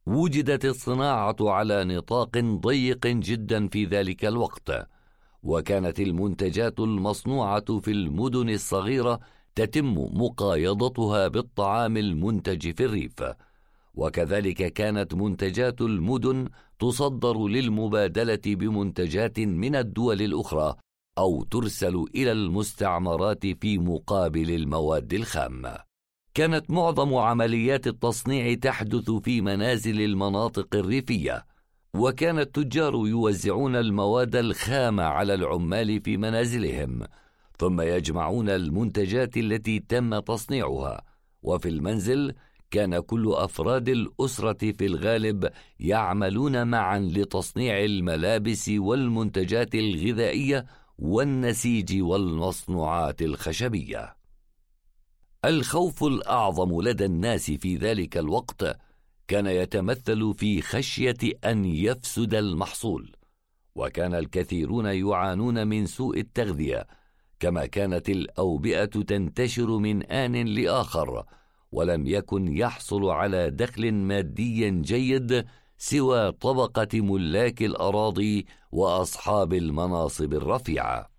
وجدت الصناعة على نطاق ضيق جدا في ذلك الوقت، وكانت المنتجات المصنوعة في المدن الصغيرة تتم مقايضتها بالطعام المنتج في الريف، وكذلك كانت منتجات المدن تصدر للمبادلة بمنتجات من الدول الأخرى أو ترسل إلى المستعمرات في مقابل المواد الخام. كانت معظم عمليات التصنيع تحدث في منازل المناطق الريفية، وكان التجار يوزعون المواد الخام على العمال في منازلهم، ثم يجمعون المنتجات التي تم تصنيعها. وفي المنزل كان كل أفراد الأسرة في الغالب يعملون معا لتصنيع الملابس والمنتجات الغذائية والنسيج والمصنوعات الخشبية. الخوف الأعظم لدى الناس في ذلك الوقت كان يتمثل في خشية أن يفسد المحصول، وكان الكثيرون يعانون من سوء التغذية، كما كانت الأوبئة تنتشر من آن لآخر، ولم يكن يحصل على دخل مادي جيد سوى طبقة ملاك الأراضي وأصحاب المناصب الرفيعة.